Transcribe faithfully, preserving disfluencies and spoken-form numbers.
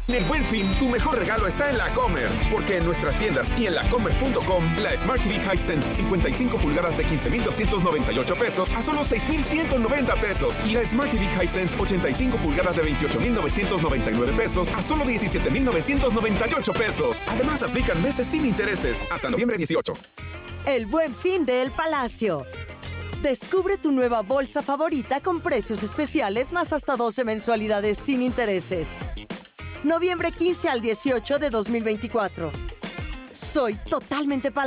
En el Buen Fin, tu mejor regalo está en la Comer, porque en nuestras tiendas y en la comer punto com, la Smart T V Hisense cincuenta y cinco pulgadas de quince mil doscientos noventa y ocho pesos a solo seis mil ciento noventa pesos y la Smart T V Hisense ochenta y cinco pulgadas de veintiocho mil novecientos noventa y nueve pesos a solo diecisiete mil novecientos noventa y ocho pesos. Además, aplican meses sin intereses hasta noviembre dieciocho. El Buen Fin de El Palacio. Descubre tu nueva bolsa favorita con precios especiales más hasta doce mensualidades sin intereses. Noviembre quince al dieciocho de dos mil veinticuatro. Soy totalmente Palacio.